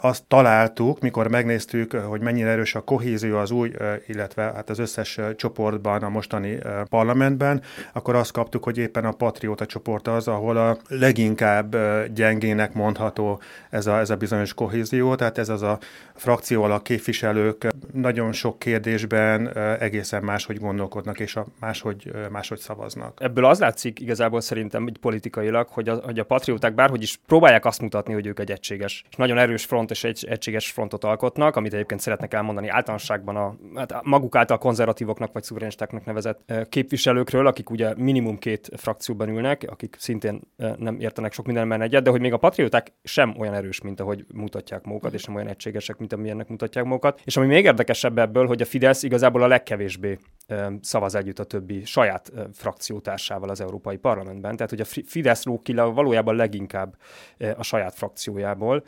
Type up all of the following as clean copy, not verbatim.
azt találtuk, mikor megnéztük, hogy mennyire erős a kohézió az új, illetve hát az összes csoportban, a mostani parlamentben, akkor azt kaptuk, hogy éppen a patrióta csoport az, ahol a leginkább gyengének mondható ez a bizonyos kohézió, tehát ez az a frakció alak képviselők nagyon sok kérdésben egészen máshogy gondolkodnak, és máshogy szavaznak. Ebből az látszik igazából szerintem így politikailag, hogy a patrióták bárhogy is próbálják azt mutatni, hogy ők egy egységes, és nagyon erős front és egy egységes frontot alkotnak, amit egyébként szeretnek elmondani általánosságban a maguk által konzervatívoknak vagy szuverenistáknak nevezett képviselőkről, akik ugye minimum 2 frakcióban ülnek, akik szintén nem értenek sok mindenben egyet, de hogy még a patrióták sem olyan erős, mint ahogy mutatják magukat, és nem olyan egységesek, mint amilyennek mutatják magukat. És ami még érdekesebb ebből, hogy a Fidesz igazából a legkevésbé szavaz együtt a többi saját frakciótársával az Európai Parlamentben. Tehát, hogy a Fidesz lóg ki valójában leginkább a saját frakciójából.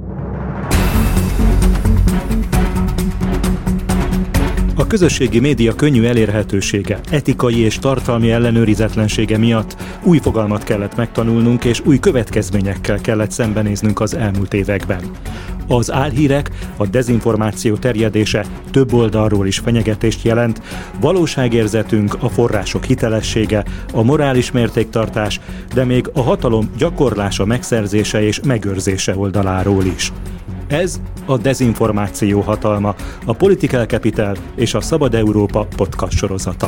A közösségi média könnyű elérhetősége, etikai és tartalmi ellenőrizetlensége miatt új fogalmat kellett megtanulnunk, és új következményekkel kellett szembenéznünk az elmúlt években. Az álhírek, a dezinformáció terjedése több oldalról is fenyegetést jelent, valóságérzetünk, a források hitelessége, a morális mértéktartás, de még a hatalom gyakorlása, megszerzése és megőrzése oldaláról is. Ez a Dezinformáció hatalma, a Political Capital és a Szabad Európa podcast sorozata.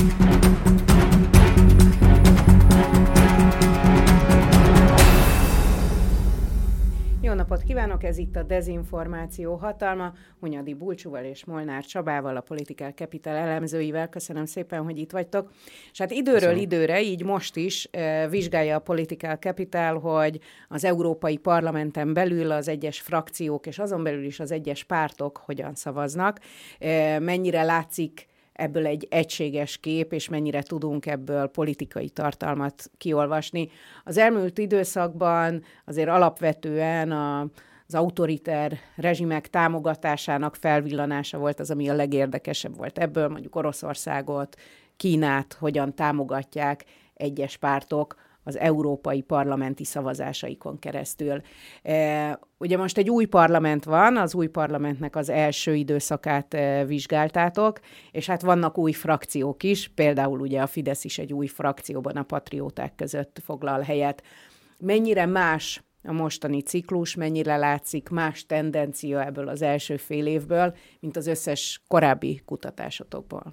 Jó napot kívánok, ez itt a Dezinformáció hatalma, Hunyadi Bulcsúval és Molnár Csabával, a Political Capital elemzőivel. Köszönöm szépen, hogy itt vagytok. És hát időről időre, így most is vizsgálja a Political Capital, hogy az Európai Parlamenten belül az egyes frakciók, és azon belül is az egyes pártok hogyan szavaznak, mennyire látszik ebből egy egységes kép, és mennyire tudunk ebből politikai tartalmat kiolvasni. Az elmúlt időszakban azért alapvetően az autoriter rezsimek támogatásának felvillanása volt az, ami a legérdekesebb volt. Ebből mondjuk Oroszországot, Kínát hogyan támogatják egyes pártok az európai parlamenti szavazásaikon keresztül. Ugye most egy új parlament van, az új parlamentnek az első időszakát vizsgáltátok, és hát vannak új frakciók is, például ugye a Fidesz is egy új frakcióban a patrióták között foglal helyet. Mennyire más a mostani ciklus, mennyire látszik más tendencia ebből az első fél évből, mint az összes korábbi kutatásotokból?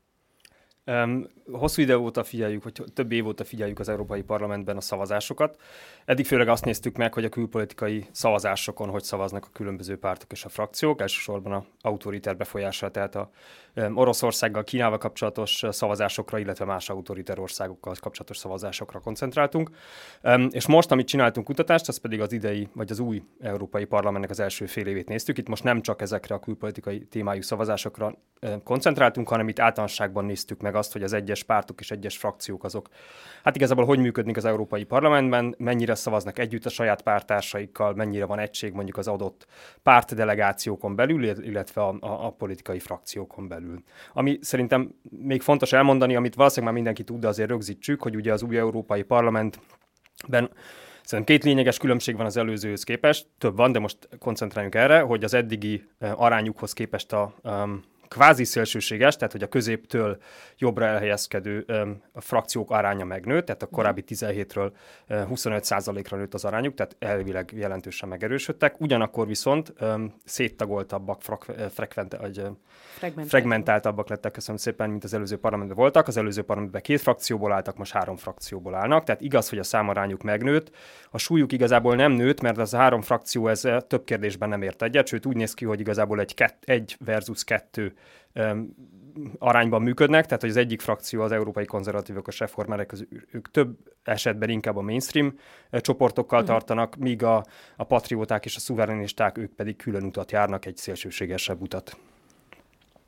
Hosszú idő óta figyeljük, hogy több év óta figyeljük az Európai Parlamentben a szavazásokat. Eddig főleg azt néztük meg, hogy a külpolitikai szavazásokon hogy szavaznak a különböző pártok és a frakciók, elsősorban az autoriter befolyással, tehát a Oroszországgal, Kínával kapcsolatos szavazásokra, illetve más autoriter országokkal kapcsolatos szavazásokra koncentráltunk. És most, amit csináltunk kutatást, az pedig az idei, vagy az új Európai Parlamentnek az első fél évét néztük. Itt most nem csak ezekre a külpolitikai témájú szavazásokra koncentráltunk, hanem itt általánosságban néztük meg azt, hogy az egyes pártok és egyes frakciók azok, hát igazából hogy működnek az Európai Parlamentben, mennyire szavaznak együtt a saját pártársaikkal, mennyire van egység mondjuk az adott pártdelegációkon belül, illetve a politikai frakciókon belül. Ami szerintem még fontos elmondani, amit valószínűleg már mindenki tud, de azért rögzítsük, hogy ugye az új Európai Parlamentben szerintem 2 lényeges különbség van az előzőhöz képest, több van, de most koncentráljunk erre, hogy az eddigi arányukhoz képest a kvázi szélsőséges, tehát hogy a középtől jobbra elhelyezkedő a frakciók aránya megnőtt, tehát a korábbi 17-ről 25%-ra nőtt az arányuk, tehát elvileg jelentősen megerősödtek. Ugyanakkor viszont széttagoltabbak, fragmentáltabbak lettek, köszönöm szépen, mint az előző parlamentben voltak. Az előző parlamentben 2 frakcióból álltak, most 3 frakcióból állnak, tehát igaz, hogy a számarányuk megnőtt. A súlyuk igazából nem nőtt, mert az a 3 frakció ez több kérdésben nem ért egyet, sőt úgy néz ki, hogy igazából egy versus 2 arányban működnek, tehát hogy az egyik frakció, az európai konzervatívok, a reformerek, ők több esetben inkább a mainstream csoportokkal tartanak, míg a patrióták és a szuverenisták, ők pedig külön utat járnak, egy szélsőségesebb utat.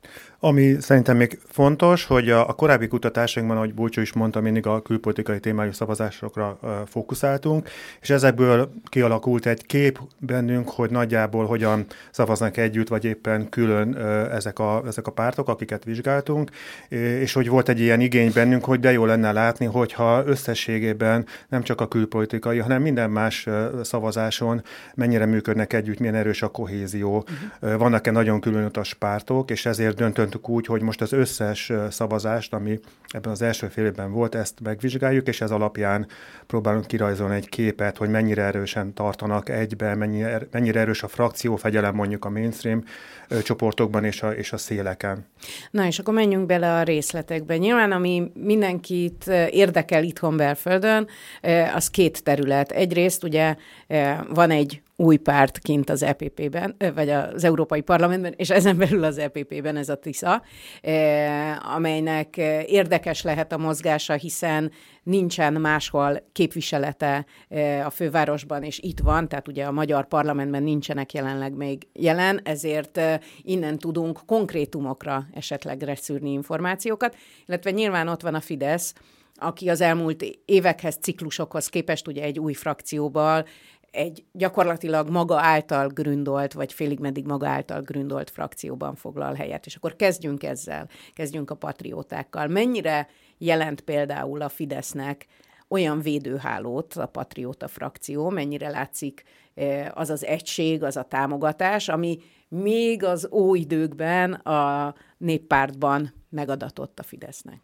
Ami szerintem még fontos, hogy a korábbi kutatásainkban, ahogy Bulcsú is mondta, mindig a külpolitikai témájú szavazásokra fókuszáltunk, és ezekből kialakult egy kép bennünk, hogy nagyjából hogyan szavaznak együtt, vagy éppen külön ezek a pártok, akiket vizsgáltunk, és hogy volt egy ilyen igény bennünk, hogy de jó lenne látni, hogyha összességében nem csak a külpolitikai, hanem minden más szavazáson mennyire működnek együtt, milyen erős a kohézió. Vannak-e nagyon különutas pártok, és ezért döntött úgy, hogy most az összes szavazást, ami ebben az első fél évben volt, ezt megvizsgáljuk, és ez alapján próbálunk kirajzolni egy képet, hogy mennyire erősen tartanak egybe, mennyire erős a frakciófegyelem mondjuk a mainstream csoportokban és a széleken. Na és akkor menjünk bele a részletekbe. Nyilván, ami mindenkit érdekel itthon belföldön, az két terület. Egyrészt ugye van egy új párt kint az EPP-ben, vagy az Európai Parlamentben, és ezen belül az EPP-ben ez a TISZA, amelynek érdekes lehet a mozgása, hiszen nincsen máshol képviselete a fővárosban, és itt van, tehát ugye a magyar parlamentben nincsenek jelenleg még jelen, ezért innen tudunk konkrétumokra esetleg reszűrni információkat, illetve nyilván ott van a Fidesz, aki az elmúlt évekhez, ciklusokhoz képest ugye egy új frakcióval, egy gyakorlatilag maga által gründolt, vagy félig meddig maga által gründolt frakcióban foglal helyet. És akkor kezdjünk ezzel, kezdjünk a patriótákkal. Mennyire jelent például a Fidesznek olyan védőhálót a patrióta frakció, mennyire látszik az az egység, az a támogatás, ami még az óidőkben a Néppártban megadatott a Fidesznek?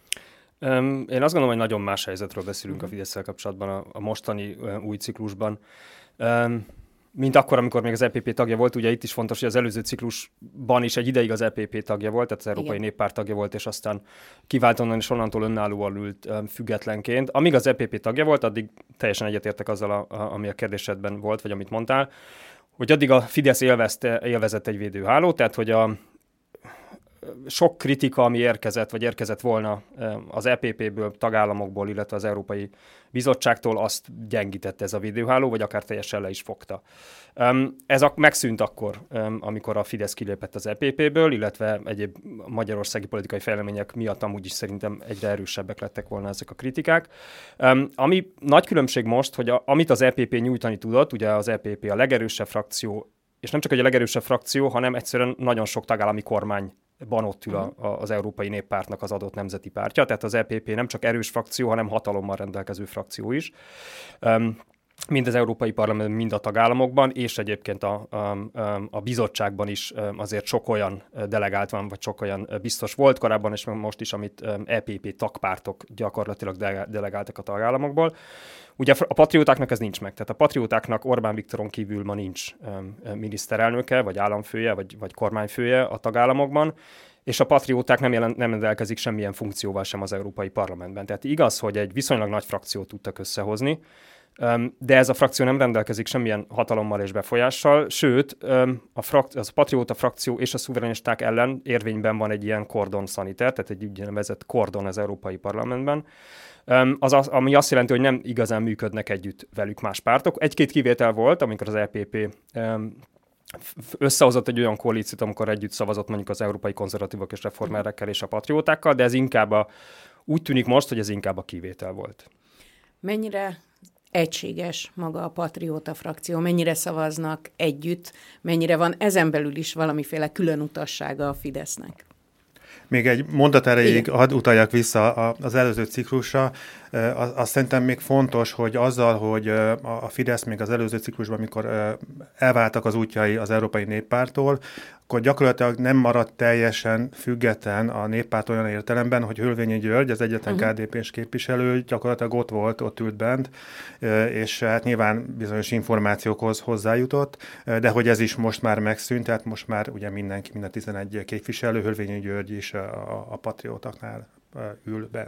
Én azt gondolom, hogy nagyon más helyzetről beszélünk a Fidesszel kapcsolatban a mostani új ciklusban. Mint akkor, amikor még az EPP tagja volt, ugye itt is fontos, hogy az előző ciklusban is egy ideig az EPP tagja volt, tehát az Európai Néppárt tagja volt, és aztán kivált onnan, és onnantól önállóan ült függetlenként. Amíg az EPP tagja volt, addig teljesen egyetértek azzal, ami a kérdésedben volt, vagy amit mondtál, hogy addig a Fidesz élvezett egy védőhálót, tehát hogy a sok kritika, ami érkezett volna az EPP-ből, tagállamokból, illetve az Európai Bizottságtól, azt gyengítette ez a védőháló, vagy akár teljesen le is fogta. Ez megszűnt akkor, amikor a Fidesz kilépett az EPP-ből, illetve egyéb magyarországi politikai fejlemények miatt amúgy is szerintem egyre erősebbek lettek volna ezek a kritikák. Ami nagy különbség most, hogy amit az EPP nyújtani tudott, ugye az EPP a legerősebb frakció, és nem csak egy a legerősebb frakció, hanem egyszerűen nagyon sok tagállami kormány ott ül az Európai Néppártnak az adott nemzeti pártja, tehát az EPP nem csak erős frakció, hanem hatalommal rendelkező frakció is. Mind az Európai Parlamentben, mind a tagállamokban, és egyébként a bizottságban is azért sok olyan delegált van, vagy sok olyan biztos volt korábban, és most is, amit EPP tagpártok gyakorlatilag delegáltak a tagállamokból. Ugye a patriótáknak ez nincs meg, tehát a patriótáknak Orbán Viktoron kívül ma nincs miniszterelnöke, vagy államfője, vagy kormányfője a tagállamokban, és a patrióták nem rendelkezik semmilyen funkcióval sem az Európai Parlamentben. Tehát igaz, hogy egy viszonylag nagy frakciót tudtak összehozni, de ez a frakció nem rendelkezik semmilyen hatalommal és befolyással, sőt, az patrióta frakció és a szuverenisták ellen érvényben van egy ilyen kordon szaniter, tehát egy úgynevezett kordon az Európai Parlamentben, ami azt jelenti, hogy nem igazán működnek együtt velük más pártok. Egy-két kivétel volt, amikor az EPP összehozott egy olyan koalíciót, amikor együtt szavazott mondjuk az európai konzervatívok és reformerekkel és a patriótákkal, de ez inkább úgy tűnik most, hogy ez inkább a kivétel volt. Mennyire egységes maga a patrióta frakció, mennyire szavaznak együtt, mennyire van ezen belül is valamiféle külön utassága a Fidesznek? Még egy mondat erejéig hadd utaljak vissza az előző ciklusra. Azt szerintem még fontos, hogy azzal, hogy a Fidesz még az előző ciklusban, amikor elváltak az útjai az Európai Néppárttól, akkor gyakorlatilag nem maradt teljesen független a Néppárt olyan értelemben, hogy Hölvényi György, az egyetlen KDP-s képviselő, gyakorlatilag ott ült bent, és hát nyilván bizonyos információkhoz hozzájutott, de hogy ez is most már megszűnt, tehát most már ugye minden 11 képviselő, Hölvényi György is a patriótaknál ül bent.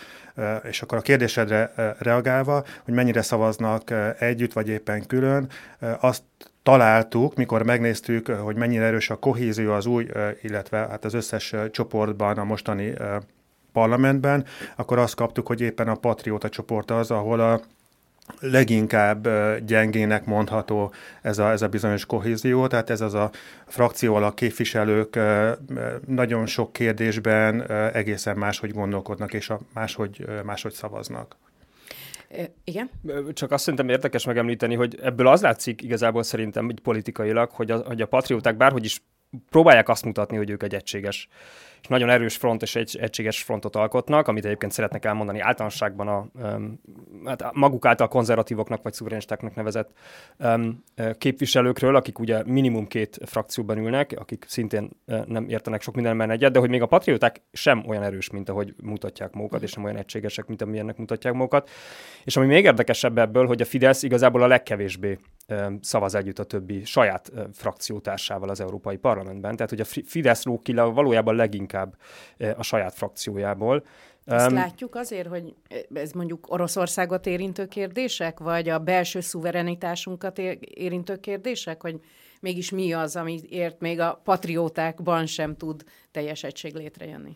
És akkor a kérdésedre reagálva, hogy mennyire szavaznak együtt, vagy éppen külön, azt találtuk, mikor megnéztük, hogy mennyire erős a kohézió az új, illetve hát az összes csoportban, a mostani parlamentben, akkor azt kaptuk, hogy éppen a patrióta csoport az, ahol leginkább gyengének mondható ez a bizonyos kohézió, tehát ez az a frakció alak képviselők nagyon sok kérdésben egészen máshogy gondolkodnak, és máshogy szavaznak. Igen? Csak azt szerintem érdekes megemlíteni, hogy ebből az látszik igazából szerintem így politikailag, hogy a patrióták bárhogy is próbálják azt mutatni, hogy ők egy egységes és nagyon erős front és egy egységes frontot alkotnak, amit egyébként szeretnek elmondani általánosságban hát maguk által konzervatívoknak vagy szuverenistáknak nevezett képviselőkről, akik ugye minimum 2 frakcióban ülnek, akik szintén nem értenek sok mindenben egyet, de hogy még a patrióták sem olyan erős, mint ahogy mutatják magukat, és nem olyan egységesek, mint amilyennek mutatják magukat. És ami még érdekesebb ebből, hogy a Fidesz igazából a legkevésbé szavaz együtt a többi saját frakciótársával az Európai Parlamentben. Tehát, hogy a Fidesz lóg ki valójában leginkább a saját frakciójából. Ezt látjuk azért, hogy ez mondjuk Oroszországot érintő kérdések, vagy a belső szuverenitásunkat érintő kérdések, hogy mégis mi az, amiért még a patriótákban sem tud teljes egység létrejönni?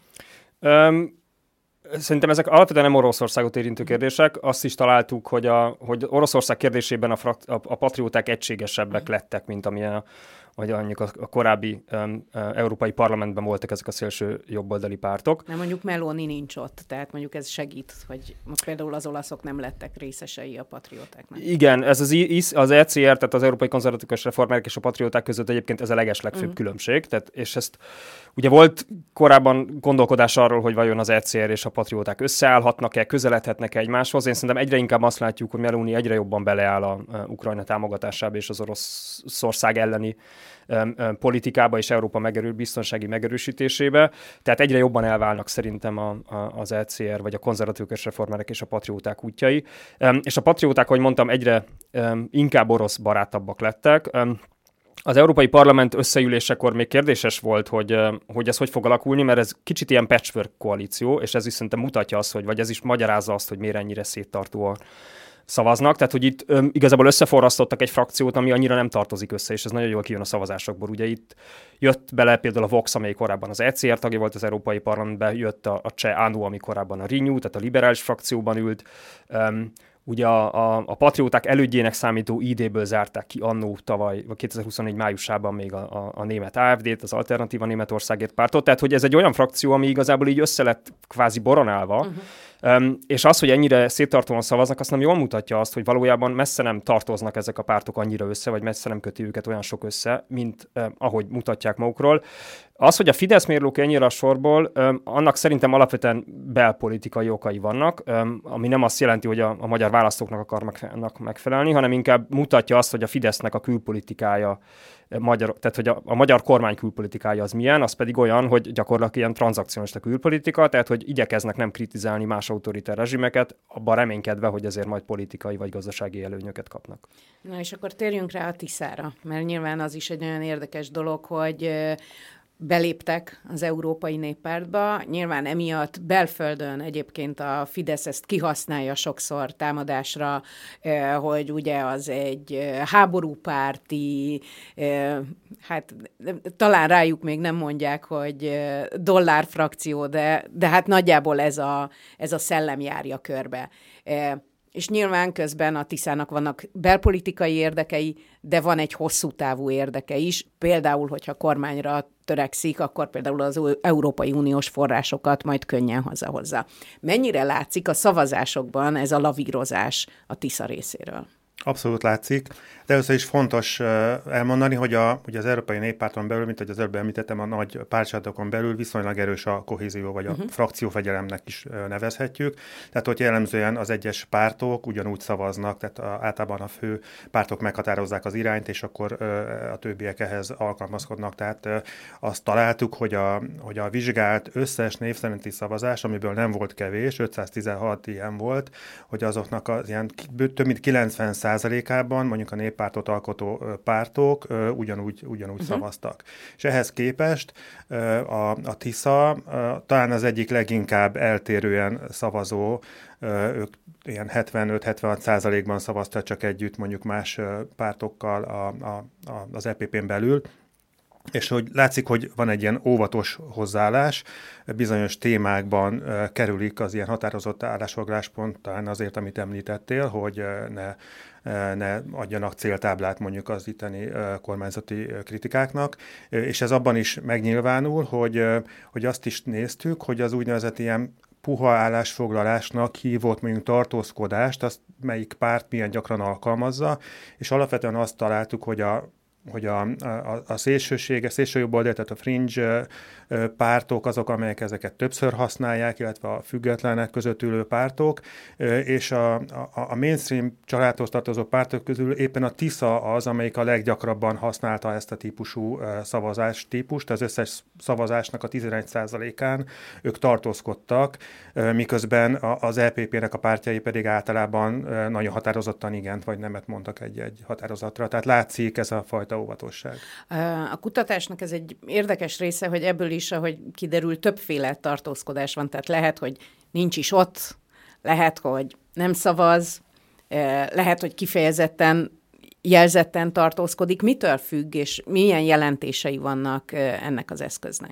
Szerintem ezek alapvetően nem Oroszországot érintő kérdések. Azt is találtuk, hogy Oroszország kérdésében a patrióták egységesebbek lettek, mint amilyen vagy mondjuk a korábbi Európai Parlamentben voltak ezek a szélső jobboldali pártok. Nem, mondjuk Meloni nincs ott, tehát mondjuk ez segít, hogy most például az olaszok nem lettek részesei a patriótáknak. Igen, ez az ECR, tehát az Európai Konzervatívus Reformerek és a patrióták között egyébként ez a legeslegfőbb különbség, tehát, és ezt ugye volt korábban gondolkodás arról, hogy vajon az ECR és a patrióták összeállhatnak-e, közeledhetnek-e egymáshoz. Én szerintem egyre inkább azt látjuk, hogy Meloni egyre jobban beleáll a Ukrajna támogatásába és az Oroszország elleni politikába és Európa biztonsági megerősítésébe. Tehát egyre jobban elválnak szerintem az ECR, vagy a konzervatívus reformerek és a patrióták útjai. És a patrióták, ahogy mondtam, egyre inkább orosz barátabbak lettek. Az Európai Parlament összeülésekor még kérdéses volt, hogy ez hogy fog alakulni, mert ez kicsit ilyen patchwork koalíció, és ez is szerintem mutatja azt, vagy ez is magyarázza azt, hogy miért ennyire széttartóan szavaznak, tehát hogy itt igazából összeforrasztottak egy frakciót, ami annyira nem tartozik össze, és ez nagyon jól kijön a szavazásokból. Ugye itt jött bele például a Vox, amely korábban az ECR tagja volt az Európai Parlamentben, jött a cseh ANO, ami korábban a Renew, tehát a liberális frakcióban ült. Ugye a patrióták elődjének számító ID-ből zárták ki annó tavaly, vagy 2024 májusában még a német AfD-t, az Alternatíva Németországért pártot, tehát hogy ez egy olyan frakció, ami igazából így össze lett kvázi boronálva, és az, hogy ennyire széttartóan szavaznak, azt nem jól mutatja azt, hogy valójában messze nem tartoznak ezek a pártok annyira össze, vagy messze nem köti őket olyan sok össze, mint ahogy mutatják magukról. Az, hogy a Fidesz miért lóg ennyire a sorból, annak szerintem alapvetően belpolitikai okai vannak, ami nem azt jelenti, hogy a magyar választóknak akarnak megfelelni, hanem inkább mutatja azt, hogy a Fidesznek a külpolitikája, tehát hogy a magyar kormány külpolitikája az milyen, az pedig olyan, hogy gyakorlatilag ilyen tranzakcionista külpolitika, tehát hogy igyekeznek nem kritizálni más autoriter rezsimeket, abban reménykedve, hogy ezért majd politikai vagy gazdasági előnyöket kapnak. Na és akkor térjünk rá a Tiszára, mert nyilván az is egy olyan érdekes dolog, hogy beléptek az Európai Néppártba. Nyilván emiatt belföldön egyébként a Fidesz ezt kihasználja sokszor támadásra, hogy ugye az egy háborúpárti, hát talán rájuk még nem mondják, hogy dollárfrakció, de hát nagyjából ez a szellem járja körbe. És nyilván közben a Tiszának vannak belpolitikai érdekei, de van egy hosszú távú érdeke is. Például, hogyha kormányra törekszik, akkor például az Európai Uniós forrásokat majd könnyen hazahozza. Mennyire látszik a szavazásokban ez a lavírozás a Tisza részéről? Abszolút látszik, de először is fontos elmondani, hogy ugye az Európai Néppárton belül, mint ahogy az előbb említettem, a nagy pártcsaládokon belül viszonylag erős a kohézió, vagy a frakciófegyelemnek is nevezhetjük. Tehát, hogy jellemzően az egyes pártok ugyanúgy szavaznak, tehát általában a fő pártok meghatározzák az irányt, és akkor a többiek ehhez alkalmazkodnak. Tehát azt találtuk, hogy a vizsgált összes név szerinti szavazás, amiből nem volt kevés, 516 ilyen volt, hogy azoknak az ilyen több mint 90%-ában mondjuk a néppártot alkotó pártok ugyanúgy szavaztak. És ehhez képest a Tisza talán az egyik leginkább eltérően szavazó, ők ilyen 75-76%-ban szavaztak csak együtt mondjuk más pártokkal az EPP-n belül. és hogy látszik, hogy van egy ilyen óvatos hozzáállás, bizonyos témákban kerülik az ilyen határozott állásfoglaláspontán azért, amit említettél, hogy ne adjanak céltáblát mondjuk az itteni kormányzati kritikáknak, és ez abban is megnyilvánul, hogy azt is néztük, hogy az úgynevezett ilyen puha állásfoglalásnak hívott mondjuk tartózkodást, azt melyik párt milyen gyakran alkalmazza, és alapvetően azt találtuk, hogy a szélsőjobb oldal, tehát a fringe pártok azok, amelyek ezeket többször használják, illetve a függetlenek között ülő pártok, és a mainstream családhoz tartozó pártok közül éppen a TISZA az, amelyik a leggyakrabban használta ezt a típusú szavazás típust. Az összes szavazásnak a 11%-án ők tartózkodtak, miközben az EPP-nek a pártjai pedig általában nagyon határozottan igent vagy nemet mondtak egy határozatra. Tehát látszik ez a fajta óvatosság. A kutatásnak ez egy érdekes része, hogy ebből is, ahogy kiderül, többféle tartózkodás van. Tehát lehet, hogy nincs is ott, lehet, hogy nem szavaz, lehet, hogy kifejezetten jelzetten tartózkodik. Mitől függ, és milyen jelentései vannak ennek az eszköznek?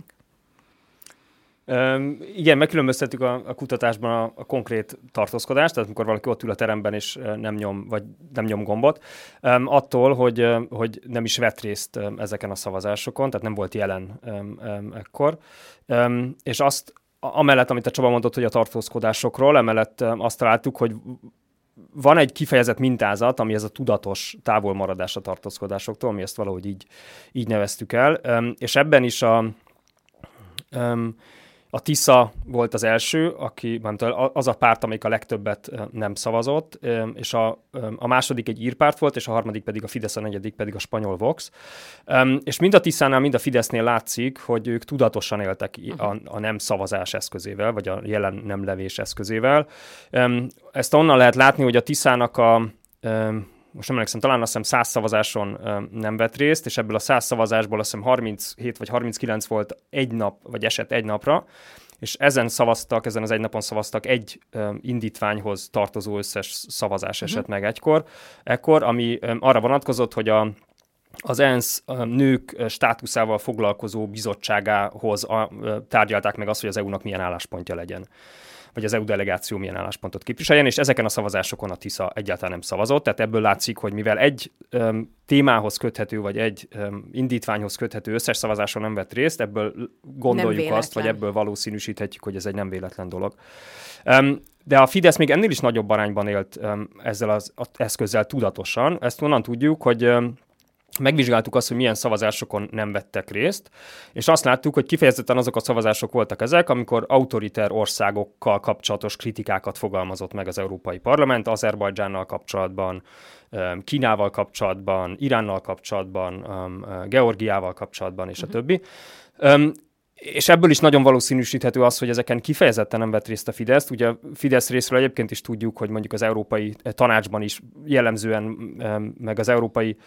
Igen, megkülönböztetjük a kutatásban a konkrét tartózkodást, tehát amikor valaki ott ül a teremben és nem nyom gombot, attól, hogy nem is vett részt ezeken a szavazásokon, tehát nem volt jelen ekkor. És amellett, amit a Csaba mondott, hogy a tartózkodásokról, emellett azt találtuk, hogy van egy kifejezett mintázat, ami ez a tudatos távolmaradás a tartózkodásoktól, mi ezt valahogy így neveztük el, és ebben is a TISZA volt az első, az a párt, amelyik a legtöbbet nem szavazott, és a második egy írpárt volt, és a harmadik pedig a Fidesz, a negyedik pedig a spanyol Vox. És mind a TISZA-nál, mind a Fidesznél látszik, hogy ők tudatosan éltek a nem szavazás eszközével, vagy a jelen nem levés eszközével. Ezt onnan lehet látni, hogy a TISZA-nak most nem emlékszem, talán azt hiszem 100 szavazáson nem vett részt, és ebből a 100 szavazásból azt hiszem 37 vagy 39 volt egy nap, vagy esett egy napra, és ezen az egy napon szavaztak egy indítványhoz tartozó összes szavazás esett meg ekkor, ami arra vonatkozott, hogy az ENSZ nők státuszával foglalkozó bizottságához tárgyalták meg azt, hogy az EU-nak milyen álláspontja legyen, vagy az EU delegáció milyen álláspontot képviseljen, és ezeken a szavazásokon a TISZA egyáltalán nem szavazott, tehát ebből látszik, hogy mivel egy témához köthető, vagy egy indítványhoz köthető összes szavazáson nem vett részt, ebből gondoljuk azt, vagy ebből valószínűsíthetjük, hogy ez egy nem véletlen dolog. De a Fidesz még ennél is nagyobb arányban élt ezzel az eszközzel tudatosan. Ezt onnan tudjuk, hogy megvizsgáltuk azt, hogy milyen szavazásokon nem vettek részt, és azt láttuk, hogy kifejezetten azok a szavazások voltak ezek, amikor autoriter országokkal kapcsolatos kritikákat fogalmazott meg az Európai Parlament, Azerbajdzsánnal kapcsolatban, Kínával kapcsolatban, Iránnal kapcsolatban, Georgiával kapcsolatban, és a többi. És ebből is nagyon valószínűsíthető az, hogy ezeken kifejezetten nem vett részt a Fidesz. Ugye a Fidesz részről egyébként is tudjuk, hogy mondjuk az Európai Tanácsban is jellemzően, meg az Európai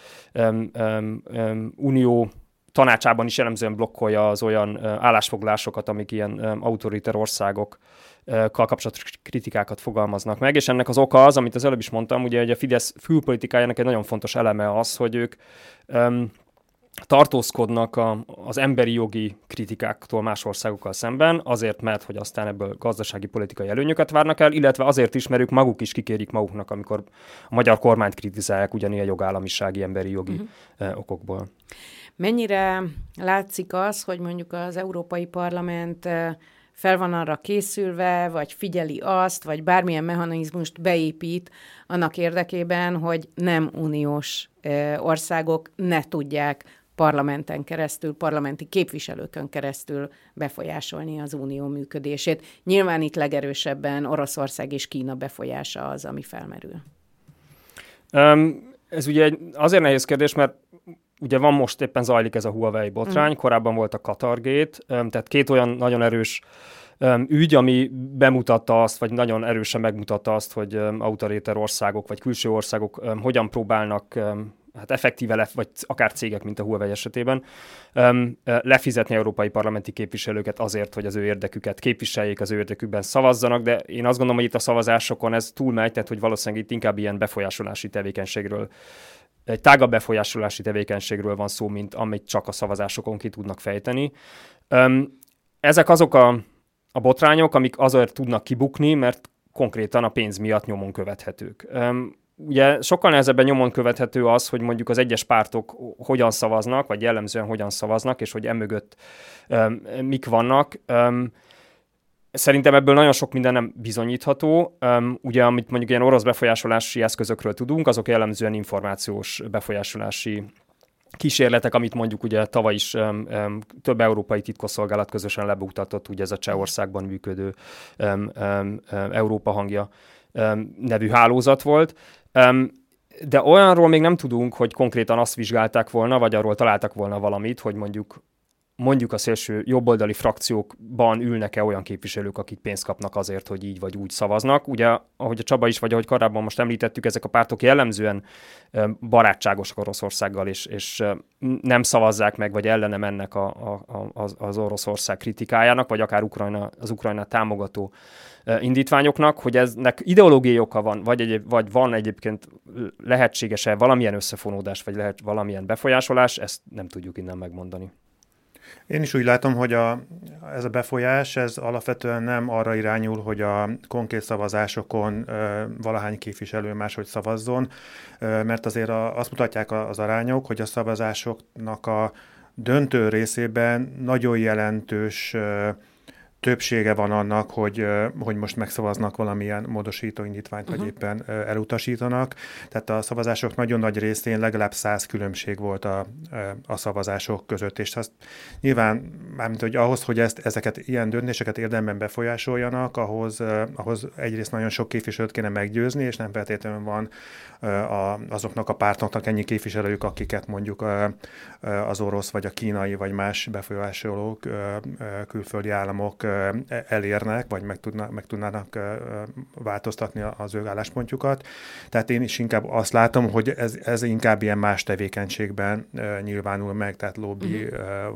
Unió tanácsában is jellemzően blokkolja az olyan állásfoglalásokat, amik ilyen autoriter országokkal kapcsolatos kritikákat fogalmaznak meg, és ennek az oka az, amit az előbb is mondtam, ugye, hogy a Fidesz külpolitikájának egy nagyon fontos eleme az, hogy ők tartózkodnak az emberi jogi kritikáktól más országokkal szemben, azért, mert hogy aztán ebből gazdasági politikai előnyöket várnak el, illetve azért is, mert ők maguk is kikérik maguknak, amikor a magyar kormányt kritizálják ugyanilyen jogállamisági, emberi jogi okokból. Mennyire látszik az, hogy mondjuk az Európai Parlament fel van arra készülve, vagy figyeli azt, vagy bármilyen mechanizmust beépít annak érdekében, hogy nem uniós országok ne tudják parlamenten keresztül, parlamenti képviselőkön keresztül befolyásolni az unió működését. Nyilván itt legerősebben Oroszország és Kína befolyása az, ami felmerül. Ez ugye azért nehéz kérdés, mert ugye most éppen zajlik ez a Huawei botrány, korábban volt a Qatargate, tehát két olyan nagyon erős ügy, ami bemutatta azt, vagy nagyon erősen megmutatta azt, hogy autoriter országok, vagy külső országok hogyan próbálnak effektíve, vagy akár cégek, mint a Huawei esetében, lefizetni európai parlamenti képviselőket azért, hogy az ő érdeküket képviseljék, az ő érdekükben szavazzanak, de én azt gondolom, hogy itt a szavazásokon ez túlmegy, tehát hogy valószínűleg itt inkább ilyen befolyásolási tevékenységről egy tágabb befolyásolási tevékenységről van szó, mint amit csak a szavazásokon ki tudnak fejteni. Ezek azok a botrányok, amik azért tudnak kibukni, mert konkrétan a pénz miatt nyomon követhetők. Ugye sokkal nehezebben nyomon követhető az, hogy mondjuk az egyes pártok hogyan szavaznak, vagy jellemzően hogyan szavaznak, és hogy emögött mik vannak. Szerintem ebből nagyon sok minden nem bizonyítható. Ugye, amit mondjuk ilyen orosz befolyásolási eszközökről tudunk, azok jellemzően információs befolyásolási kísérletek, amit mondjuk ugye tavaly is több európai titkosszolgálat közösen lebuktatott, ugye ez a Csehországban működő Európa hangja nevű hálózat volt. De olyanról még nem tudunk, hogy konkrétan azt vizsgálták volna, vagy arról találtak volna valamit, hogy mondjuk a szélső jobboldali frakciókban ülnek-e olyan képviselők, akik pénzt kapnak azért, hogy így vagy úgy szavaznak. Ugye, ahogy a Csaba is, vagy ahogy korábban most említettük, ezek a pártok jellemzően barátságosak Oroszországgal, és nem szavazzák meg, vagy ellene mennek az Oroszország kritikájának, vagy akár az Ukrajnát támogató indítványoknak, hogy eznek ideológiai oka van, vagy van egyébként lehetséges-e valamilyen összefonódás, vagy lehet valamilyen befolyásolás, ezt nem tudjuk innen megmondani. Én is úgy látom, hogy ez a befolyás, ez alapvetően nem arra irányul, hogy a konkrét szavazásokon valahány képviselő máshogy szavazzon, mert azért azt mutatják az arányok, hogy a szavazásoknak a döntő részében nagyon jelentős többsége van annak, hogy most megszavaznak valamilyen módosító indítványt, vagy éppen elutasítanak. Tehát a szavazások nagyon nagy részén legalább 100 különbség volt a szavazások között, és azt nyilván, mármint hogy ahhoz, hogy ezeket ilyen döntéseket érdemben befolyásoljanak, ahhoz egyrészt nagyon sok képviselőt kéne meggyőzni, és nem feltétlenül van azoknak a pártoknak ennyi képviselőjük, akiket mondjuk az orosz, vagy a kínai, vagy más befolyásolók, külföldi államok elérnek, vagy meg tudnának változtatni az ő álláspontjukat. Tehát én is inkább azt látom, hogy ez inkább ilyen más tevékenységben nyilvánul meg, tehát lobby,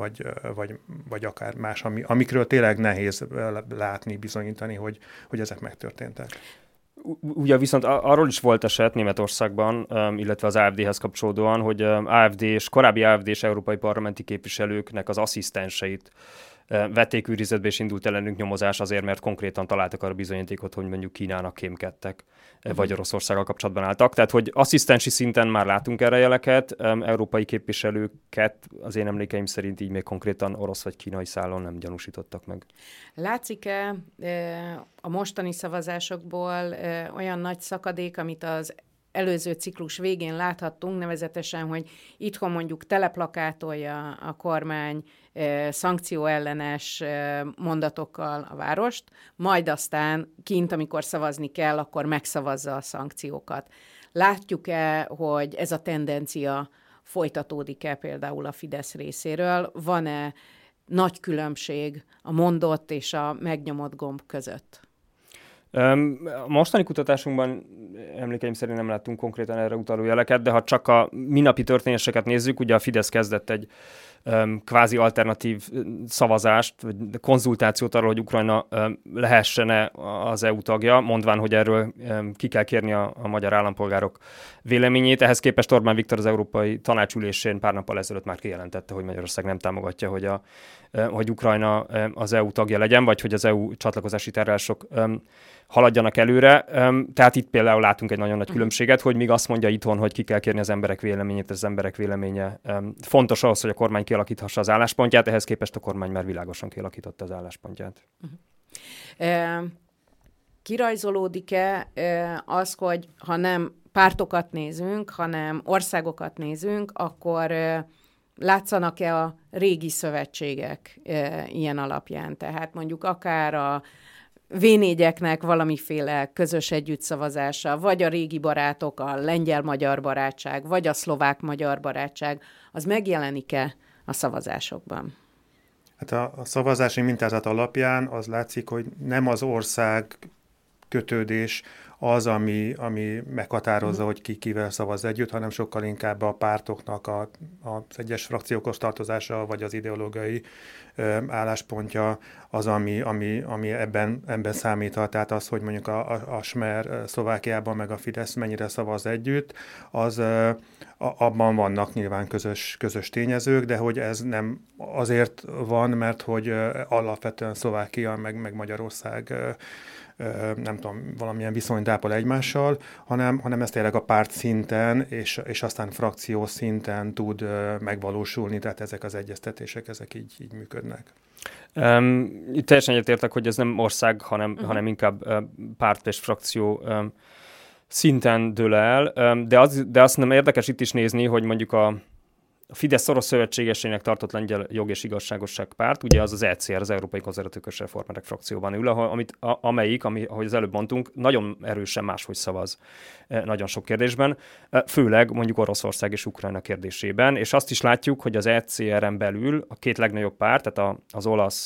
vagy akár más, amikről tényleg nehéz látni, bizonyítani, hogy ezek megtörténtek. Ugye viszont arról is volt eset Németországban, illetve az AfD-hez kapcsolódóan, hogy korábbi AfD-s európai parlamenti képviselőknek az asszisztenseit vették őrizetbe, és indult ellenük nyomozás azért, mert konkrétan találtak arra bizonyítékot, hogy mondjuk Kínának kémkedtek, vagy Oroszországgal kapcsolatban álltak. Tehát, hogy asszisztensi szinten már látunk erre jeleket, európai képviselőket az én emlékeim szerint így még konkrétan orosz vagy kínai szálon nem gyanúsítottak meg. Látszik-e a mostani szavazásokból olyan nagy szakadék, amit az előző ciklus végén láthattunk, nevezetesen, hogy itthon mondjuk teleplakátolja a kormány szankcióellenes mondatokkal a várost, majd aztán kint, amikor szavazni kell, akkor megszavazza a szankciókat. Látjuk-e, hogy ez a tendencia folytatódik-e például a Fidesz részéről? Van-e nagy különbség a mondott és a megnyomott gomb között? A mostani kutatásunkban emlékeim szerint nem láttunk konkrétan erre utaló jeleket, de ha csak a minapi történéseket nézzük, ugye a Fidesz kezdett egy kvázi alternatív szavazást, vagy konzultációt arról, hogy Ukrajna lehessen-e az EU tagja, mondván, hogy erről ki kell kérni a magyar állampolgárok véleményét. Ehhez képest Orbán Viktor az Európai Tanács ülésén pár nappal ezelőtt már kijelentette, hogy Magyarország nem támogatja, hogy Ukrajna az EU tagja legyen, vagy hogy az EU csatlakozási tárgyalások haladjanak előre. Tehát itt például látunk egy nagyon nagy különbséget, hogy míg azt mondja itthon, hogy ki kell kérni az emberek véleményét, az emberek véleménye fontos ahhoz, hogy a kormány kialakíthassa az álláspontját, ehhez képest a kormány már világosan kialakította az álláspontját. Kirajzolódik-e az, hogy ha nem pártokat nézünk, hanem országokat nézünk, akkor látszanak-e a régi szövetségek ilyen alapján? Tehát mondjuk akár a V4-eknek valamiféle közös együttszavazása, vagy a régi barátok, a lengyel-magyar barátság, vagy a szlovák-magyar barátság, az megjelenik-e a szavazásokban? Hát a szavazási mintázat alapján az látszik, hogy nem az ország kötődés az, ami meghatározza, hogy ki kivel szavaz együtt, hanem sokkal inkább a pártoknak az egyes frakciókhoz tartozása, vagy az ideológiai álláspontja az, ami ebben számíthat. Tehát az, hogy mondjuk a Smer Szlovákiában meg a Fidesz mennyire szavaz együtt, az abban vannak nyilván közös tényezők, de hogy ez nem azért van, mert hogy alapvetően Szlovákia meg Magyarország nem tudom, valamilyen viszonyt ápol egymással, hanem ez tényleg a párt szinten és aztán frakció szinten tud megvalósulni, tehát ezek az egyeztetések, ezek így működnek. Itt teljesen egyetértek, hogy ez nem ország, hanem inkább párt és frakció szinten dől el, de azt nem érdekes itt is nézni, hogy mondjuk a Fidesz szoros szövetségesének tartott lengyel jog és igazságosság párt, ugye az ECR, az Európai Konzervatív és Reformerek frakcióban ül, amelyik, ahogy az előbb mondtunk, nagyon erősen máshogy szavaz nagyon sok kérdésben, főleg mondjuk Oroszország és Ukrajna kérdésében, és azt is látjuk, hogy az ECR-en belül a két legnagyobb párt, tehát az olasz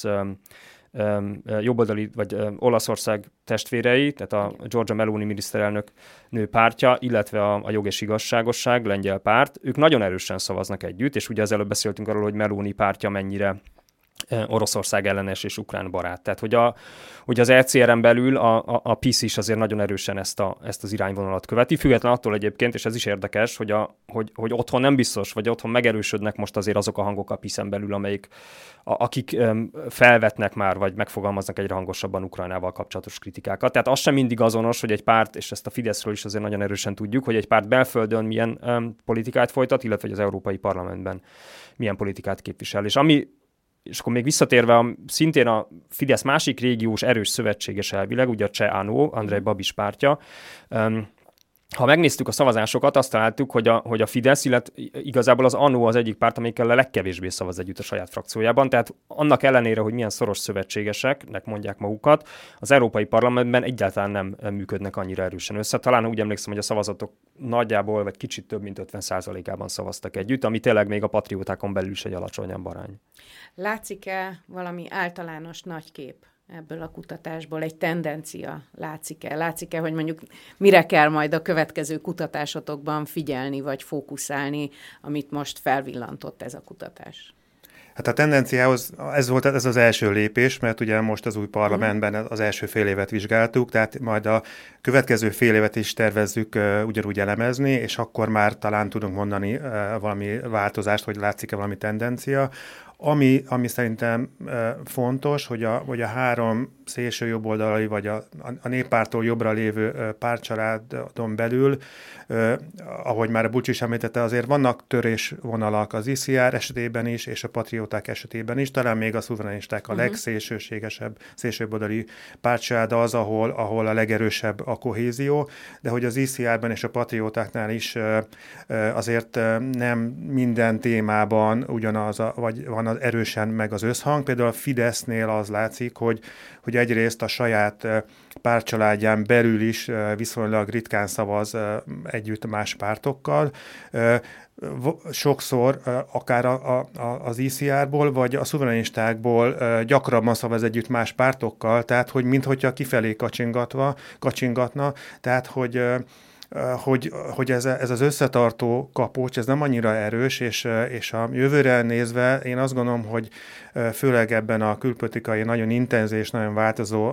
jobboldali, vagy Olaszország testvérei, tehát a Giorgia Meloni miniszterelnök nő pártja, illetve a Jog és Igazságosság, lengyel párt, ők nagyon erősen szavaznak együtt, és ugye az előbb beszéltünk arról, hogy Meloni pártja mennyire Oroszország ellenes és ukrán barát. Tehát, hogy az ECR-en belül a PiS is azért nagyon erősen ezt az irányvonalat követi, független attól egyébként, és ez is érdekes, hogy otthon nem biztos, vagy otthon megerősödnek most azért azok a hangok a PiS-en belül, akik felvetnek már, vagy megfogalmaznak egyre hangosabban Ukrajnával kapcsolatos kritikákat. Tehát az sem mindig azonos, hogy egy párt, és ezt a Fideszről is azért nagyon erősen tudjuk, hogy egy párt belföldön milyen politikát folytat, illetve hogy az Európai Parlamentben milyen politikát képvisel. És akkor még visszatérve, szintén a Fidesz másik régiós erős szövetséges elvileg, ugye a Cseh ANO, Andrej Babiš pártja. Ha megnéztük a szavazásokat, azt találtuk, hogy a Fidesz, illetve igazából az ANO az egyik párt, amelyikkel a legkevésbé szavaz együtt a saját frakciójában. Tehát annak ellenére, hogy milyen szoros szövetségeseknek mondják magukat, az Európai Parlamentben egyáltalán nem működnek annyira erősen össze. Talán úgy emlékszem, hogy a szavazatok nagyjából, vagy kicsit több mint 50%-ában szavaztak együtt, ami tényleg még a patriótákon belül is egy alacsonyabb arány. Látszik-e valami általános nagykép ebből a kutatásból, egy tendencia látszik-e, hogy mondjuk mire kell majd a következő kutatásotokban figyelni, vagy fókuszálni, amit most felvillantott ez a kutatás? Hát a tendenciához ez az első lépés, mert ugye most az új parlamentben az első fél évet vizsgáltuk, tehát majd a következő fél évet is tervezzük ugyanúgy elemezni, és akkor már talán tudunk mondani valami változást, hogy látszik-e valami tendencia. Ami szerintem fontos, hogy a három szélső jobboldali, vagy a néppártól jobbra lévő pártcsaládon belül, ahogy már a Bulcs is említette, azért vannak törésvonalak az ICR esetében is, és a patrióták esetében is, talán még a szuverenisták a legszélsőségesebb, szélsőjobboldali pártcsalád az, ahol a legerősebb a kohézió, de hogy az ICR-ben és a patriótáknál is azért nem minden témában ugyanaz, vagy van az erősen meg az összhang. Például a Fidesznél az látszik, hogy egyrészt a saját pártcsaládján belül is viszonylag ritkán szavaz együtt más pártokkal. Sokszor akár az ICR-ból, vagy a szuverenistákból gyakrabban szavaz együtt más pártokkal, tehát hogy minthogyha kifelé kacsingatna, tehát hogy ez az összetartó kapocs, ez nem annyira erős, és a jövőre nézve én azt gondolom, hogy főleg ebben a külpolitikai nagyon intenzív és nagyon változó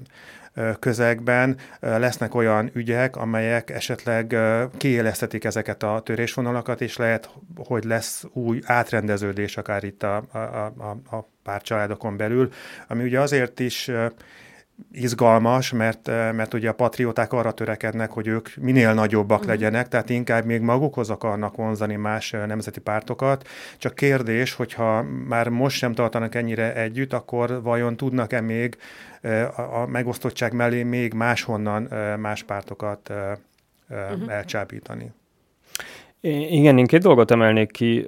közegben lesznek olyan ügyek, amelyek esetleg kiélesztetik ezeket a törésvonalakat, és lehet, hogy lesz új átrendeződés akár itt a pártcsaládokon belül, ami ugye azért is izgalmas, mert ugye a patrióták arra törekednek, hogy ők minél nagyobbak legyenek, tehát inkább még magukhoz akarnak vonzani más nemzeti pártokat. Csak kérdés, hogyha már most sem tartanak ennyire együtt, akkor vajon tudnak-e még a megosztottság mellé még máshonnan más pártokat elcsábítani? Igen, én két dolgot emelnék ki.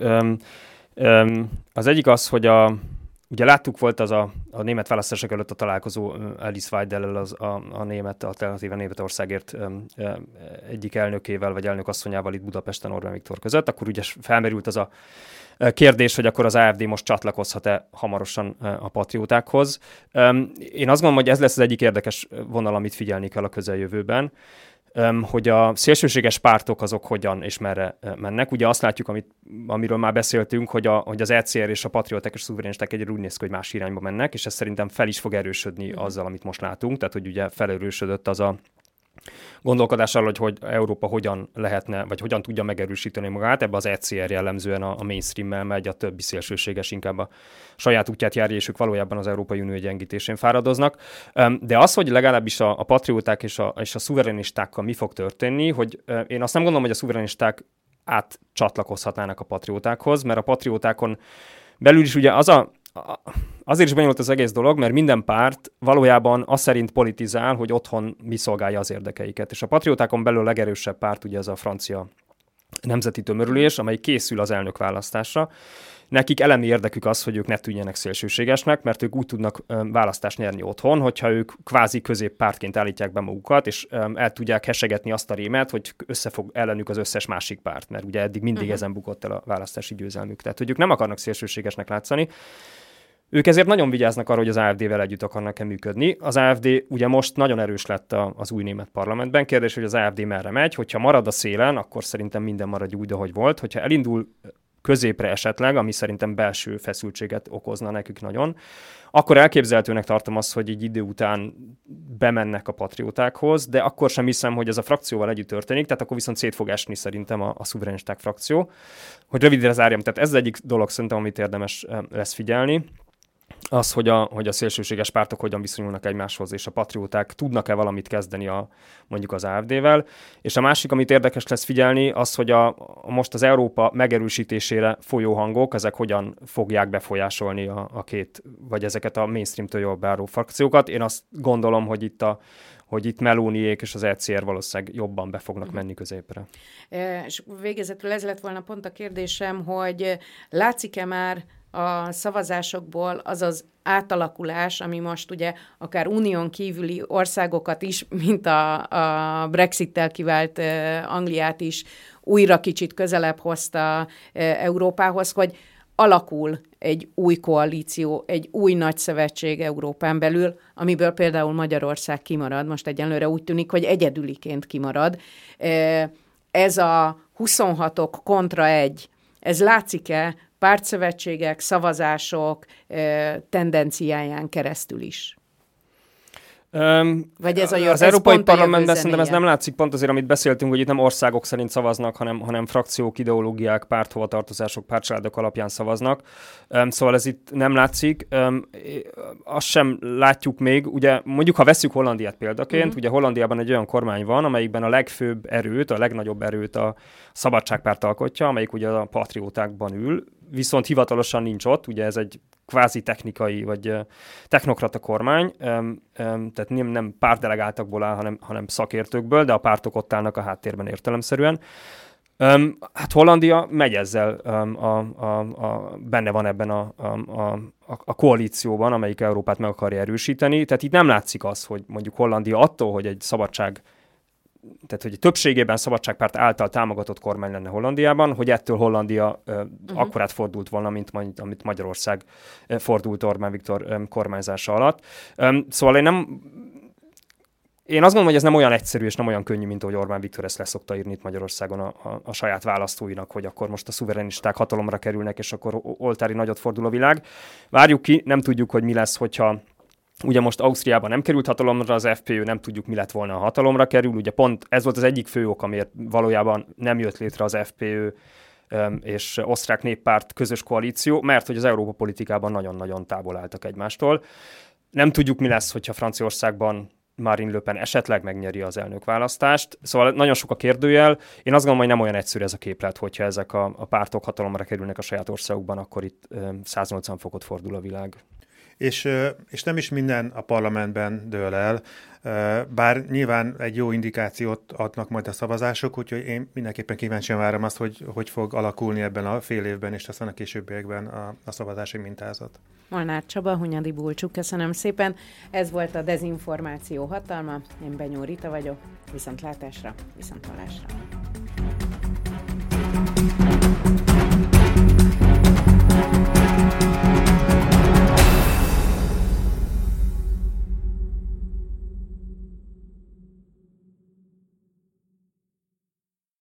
Az egyik az, hogy ugye láttuk, volt az a német választások előtt a találkozó Alice Weidel-el, a német alternatíva Németországért egyik elnökével, vagy elnökasszonyával itt Budapesten Orbán Viktor között, akkor ugye felmerült az Kérdés, hogy akkor az AfD most csatlakozhat-e hamarosan a patriótákhoz. Én azt gondolom, hogy ez lesz az egyik érdekes vonal, amit figyelni kell a közeljövőben, hogy a szélsőséges pártok azok hogyan és merre mennek. Ugye azt látjuk, amiről már beszéltünk, hogy az ECR és a patrióták és a szuverenisták egyre úgy néz ki, hogy más irányba mennek, és ez szerintem fel is fog erősödni azzal, amit most látunk. Tehát, hogy ugye felerősödött az a gondolkodás arról, hogy Európa hogyan lehetne, vagy hogyan tudja megerősíteni magát. Ebbe az ECR jellemzően a mainstream-mel megy, a többi szélsőséges inkább a saját útját járja, és ők valójában az Európai Unió gyengítésén fáradoznak. De az, hogy legalábbis a patrióták és a szuverenistákkal mi fog történni, hogy én azt nem gondolom, hogy a szuverenisták átcsatlakozhatnának a patriótákhoz, mert a patriótákon belül is ugye azért is bonyolult az egész dolog, mert minden párt valójában azt szerint politizál, hogy otthon mi szolgálja az érdekeiket. És a patriótákon belül a legerősebb párt ugye ez a francia nemzeti tömörülés, amely készül az elnökválasztásra. Nekik elemi érdekük az, hogy ők ne tűnjenek szélsőségesnek, mert ők úgy tudnak választást nyerni otthon, hogyha ők kvázi középpártként állítják be magukat, és el tudják hesegetni azt a rémet, hogy összefog ellenük az összes másik párt, mert ugye eddig mindig ezen bukott el a választási győzelmük. Tehát, hogy ők nem akarnak szélsőségesnek látszani. Ők ezért nagyon vigyáznak arra, hogy az AfD-vel együtt akarnak-e működni. Az AfD ugye most nagyon erős lett az új német parlamentben. Kérdés, hogy az AfD merre megy. Hogyha marad a szélen, akkor szerintem minden marad úgy, ahogy volt. Hogyha elindul középre esetleg, ami szerintem belső feszültséget okozna nekük nagyon, akkor elképzelhetőnek tartom azt, hogy egy idő után bemennek a patriótákhoz, de akkor sem hiszem, hogy ez a frakcióval együtt történik, tehát akkor viszont szét fog esni szerintem a szuverenisták frakció. Hogy rövidre zárjam, tehát ez az egyik dolog szerintem, amit érdemes lesz figyelni. Az, hogy a szélsőséges pártok hogyan viszonyulnak egymáshoz, és a patrióták tudnak-e valamit kezdeni mondjuk az AfD-vel. És a másik, amit érdekes lesz figyelni, az, hogy most az Európa megerősítésére folyó hangok, ezek hogyan fogják befolyásolni a két, vagy ezeket a mainstream-től jobb álló frakciókat. Én azt gondolom, hogy itt Meloniék és az ECR valószínűleg jobban be fognak menni középre. És végezetül ez lett volna pont a kérdésem, hogy látszik-e már a szavazásokból az az átalakulás, ami most ugye akár unión kívüli országokat is, mint a Brexittel kivált Angliát is újra kicsit közelebb hozta Európához, hogy alakul egy új koalíció, egy új nagy szövetség Európán belül, amiből például Magyarország kimarad. Most egyenlőre úgy tűnik, hogy egyedüliként kimarad. Ez a 26-ok kontra 1, ez látszik-e pártszövetségek, szavazások tendenciáján keresztül is? Vagy ez az Európai Parlamentben szerintem ez nem látszik, pont azért, amit beszéltünk, hogy itt nem országok szerint szavaznak, hanem frakciók, ideológiák, párthovatartozások, pártcsaládok alapján szavaznak. Szóval ez itt nem látszik. Azt sem látjuk még, ugye mondjuk, ha vesszük Hollandiát példaként, ugye Hollandiában egy olyan kormány van, amelyikben a legfőbb erőt, a legnagyobb erőt a Szabadságpárt alkotja, amelyik ugye a patriótákban ül, viszont hivatalosan nincs ott, ugye ez egy kvázi technikai vagy technokrata kormány, tehát nem pártdelegáltakból áll, hanem szakértőkből, de a pártok ott állnak a háttérben értelemszerűen. Hát Hollandia megy ezzel, benne van ebben a koalícióban, amelyik Európát meg akarja erősíteni, tehát itt nem látszik az, hogy mondjuk Hollandia attól, hogy egy tehát hogy többségében Szabadságpárt által támogatott kormány lenne Hollandiában, hogy ettől Hollandia akkorát fordult volna, amit Magyarország fordult Orbán Viktor kormányzása alatt. Szóval én azt gondolom, hogy ez nem olyan egyszerű és nem olyan könnyű, mint ahogy Orbán Viktor ezt leszokta írni itt Magyarországon a saját választóinak, hogy akkor most a szuverenisták hatalomra kerülnek, és akkor oltári nagyot fordul a világ. Várjuk ki, nem tudjuk, hogy mi lesz, hogyha ugye most Ausztriában nem került hatalomra az FPÖ, nem tudjuk, mi lett volna, ha hatalomra kerül. Ugye pont ez volt az egyik fő ok, amiért valójában nem jött létre az FPÖ és osztrák néppárt közös koalíció, mert hogy az Európa politikában nagyon-nagyon távol álltak egymástól. Nem tudjuk, mi lesz, hogyha Franciaországban Marine Le Pen esetleg megnyeri az elnökválasztást. Szóval nagyon sok a kérdőjel. Én azt gondolom, hogy nem olyan egyszerű ez a képlet, hogyha ezek a pártok hatalomra kerülnek a saját országukban, akkor itt 180 fokot fordul a világ. És nem is minden a parlamentben dől el, bár nyilván egy jó indikációt adnak majd a szavazások, úgyhogy én mindenképpen kíváncsian várom azt, hogy fog alakulni ebben a fél évben és aztán a későbbiekben a szavazási mintázat. Molnár Csaba, Hunyadi Bulcsú, köszönöm szépen. Ez volt a Dezinformáció hatalma. Én Benyó Rita vagyok. Viszontlátásra, viszonthallásra.